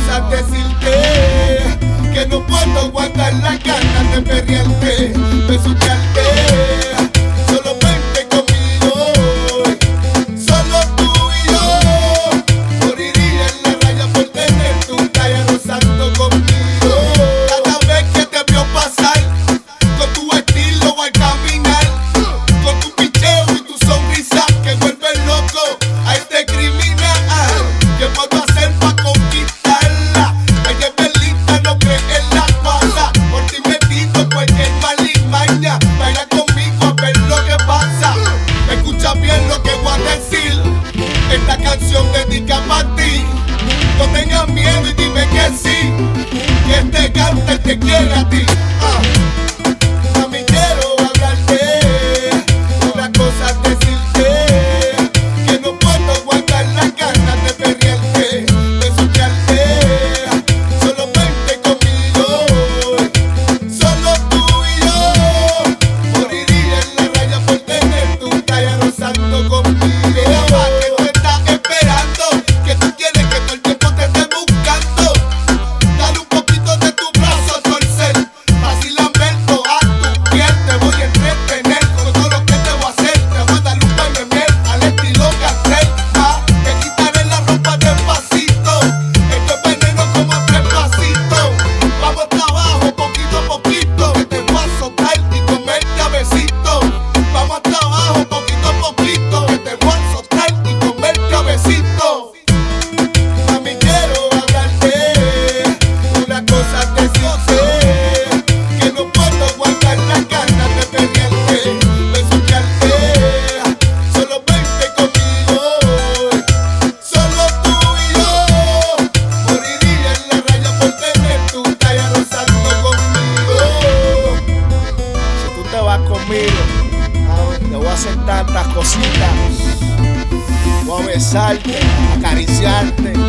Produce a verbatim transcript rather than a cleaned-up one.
cosas decirte, que no puedo aguantar las ganas de perrearte, besuquearte. Solo vente conmigo, solo tú y yo. Moriría en la raya por tener tu talla rozando conmigo. Cada vez que te veo pasar con tu estilo al caminar, con tu picheo y tu sonrisa que vuelve loco a este criminal. ¿Qué puedo hacer pa' conquistarla? Ella es belita, no cree en la cosa. Por ti me tiro cualquier malimaña. Baila conmigo a ver lo que pasa. Escucha bien lo que voy a decir. Esta canción dedica para ti. No tengas miedo y dime que sí, que este cante te quiere a ti. Ah. Mami, quiero hablarte, una cosa decirte, que no puedo aguantar las ganas de perrearte, besuquearte. Solo vente conmigo, solo tú y yo. Moriría en la raya por tener tu talla rozando conmigo. Mira, pa' que tú estás esperando, que tú quieres que todo el tiempo te esté buscando. Dale un poquito de tu brazo a torcer, así lamento a tu piel. Te voy a entretener con todo lo que te voy a hacer. Te voy a dar un baile miel al estilo Gastrel. Ah, te quitaré la ropa despacito. Esto es veneno como tres pasitos. Vamos hasta abajo, poquito a poquito, que te voy a soltar y comerte a besitos. Vamos hasta abajo, poquito a poquito, que te voy a soltar y comerte a besitos. Mami, quiero hablarte, una cosa decirte, que no puedo aguantar las ganas de perrearte, besuquearte. Solo vente conmigo, solo tú y yo. Moriría en la raya por tener tu talla rozando conmigo. Si tú te vas conmigo, ah, te voy a hacer tantas cositas. Voy a besarte, acariciarte,